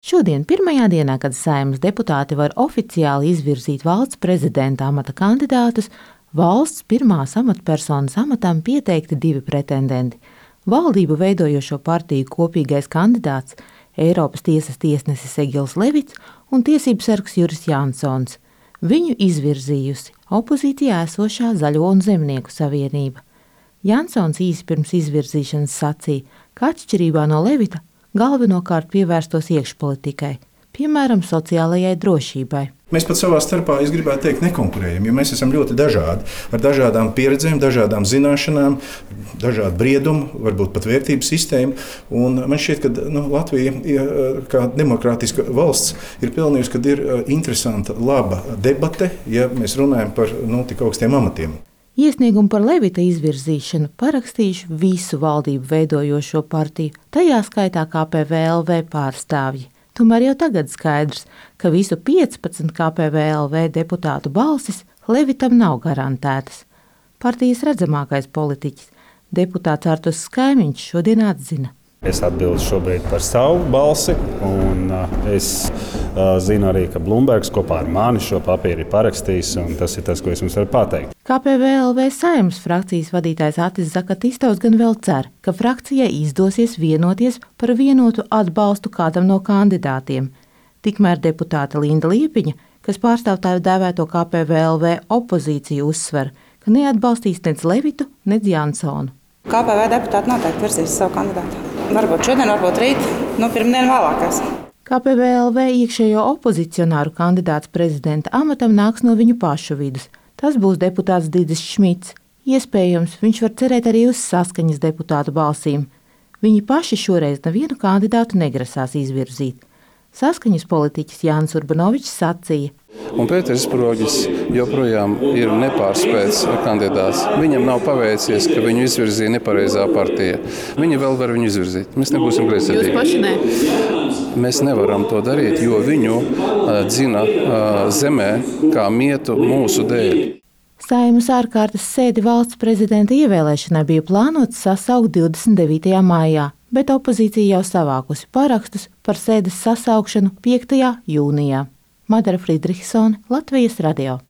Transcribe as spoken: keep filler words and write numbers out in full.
Šodien, pirmajā dienā, kad Saeimas deputāti var oficiāli izvirzīt valsts prezidenta amata kandidātus, valsts pirmās amatpersonas amatam pieteikti divi pretendenti. Valdību veidojošo partiju kopīgais kandidāts, Eiropas tiesas tiesnesis Egils Levits un tiesību sargs Juris Jansons. Viņu izvirzījusi opozīcijā esošā Zaļo un Zemnieku savienība. Jansons īsi pirms izvirzīšanas sacīja, ka atšķirībā no Levita galvenokārt pievērstos iekšpolitikai, piemēram, sociālajai drošībai. Mēs pat savā starpā, es gribētu teikt, nekonkurējam, jo mēs esam ļoti dažādi, ar dažādām pieredzēm, dažādām zināšanām, dažādu briedumu, varbūt pat vērtību sistēmu. Un man šķiet, ka nu, Latvija, kā demokrātiska valsts, ir pelnījusi, ka ir interesanta, laba debate, ja mēs runājam par nu, tik augstiem amatiem. Iesniegumu par Levita izvirzīšanu parakstījuši visu valdību veidojošo partiju, tajā skaitā K P V L V pārstāvji. Tomēr jau tagad skaidrs, ka visu piecpadsmit K P V L V deputātu balsis Levitam nav garantētas. Partijas redzamākais politiķis, deputāts Arturs Skaimiņš, šodien atzina. Es atbildu šobrīd par savu balsi, un es uh, zinu arī, ka Blumbergs kopā ar mani šo papīru ir parakstījis, un tas ir tas, ko es jums varu pateikt. K P V L V Saeimas frakcijas vadītājs Atis Zakatistovs gan vēl cer, ka frakcijai izdosies vienoties par vienotu atbalstu kādam no kandidātiem. Tikmēr deputāte Linda Liepiņa, kas pārstāv tā dēvēto K P V L V opozīciju, uzsver, ka neatbalstīs nec Levitu, nec Jansonu. K P V deputāti noteikti virzīs savu kandidātu. Varbūt šodien, varbūt rīt, nu pirmdien vēlākais. K P V L V iekšējo opozicionāru kandidāts prezidenta amatam nāks no viņu pašu vidus. Tas būs deputāts Didis Šmits. Iespējams, viņš var cerēt arī uz Saskaņas deputātu balsīm. Viņi paši šoreiz nevienu kandidātu negrasās izvirzīt. Saskaņas politiķis Jānis Urbanovičs sacīja. Un Pēters Sproģis joprojām ir nepārspēts kandidāts. Viņam nav paveicies, ka viņu izvirzīja nepareizā partija. Viņi vēl var viņu izvirzīt. Mēs nebūsim greizsirdīgi. Jūs paši ne? Mēs nevaram to darīt, jo viņu uh, dzina uh, zemē kā mietu mūsu dēļ. Saeimas ārkārtas sēdi valsts prezidenta ievēlēšanai bija plānots sasaukt divdesmit devītajā maijā, bet opozīcija jau savākusi parakstus par sēdes sasaukšanu piektajā jūnijā. Madara Friedrichsone, Latvijas radio.